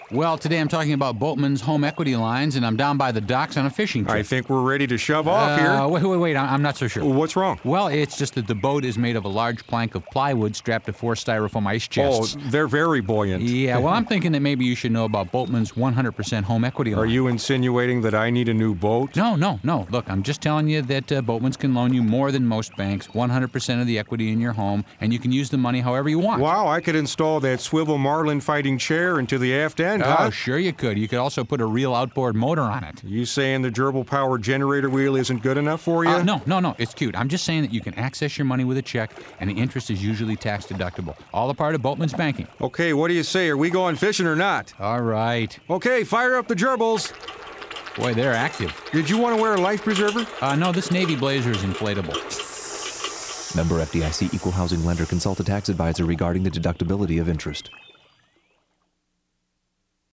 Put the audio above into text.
Well, today I'm talking about Boatman's home equity lines, and I'm down by the docks on a fishing trip. I think we're ready to shove off here. Wait, I'm not so sure. What's wrong? Well, it's just that the boat is made of a large plank of plywood strapped to 4 styrofoam ice chests. Oh, they're very buoyant. Yeah, well, I'm thinking that maybe you should know about Boatman's 100% home equity line. Are you insinuating that I need a new boat? No. Look, I'm just telling you that Boatman's can loan you more than most banks, 100% of the equity in your home, and you can use the money however you want. Wow, I could install that swivel marlin fighting chair into the aft end, huh? Oh, sure you could. You could also put a real outboard motor on it. You saying the gerbil power generator wheel isn't good enough for you? No, it's cute. I'm just saying that you can access your money with a check, and the interest is usually tax deductible. All a part of Boatman's banking. Okay, what do you say? Are we going fishing or not? All right. Okay, fire up the gerbils. Boy, they're active. Did you want to wear a life preserver? No, this Navy blazer is inflatable. Member FDIC Equal Housing Lender. Consult a tax advisor regarding the deductibility of interest.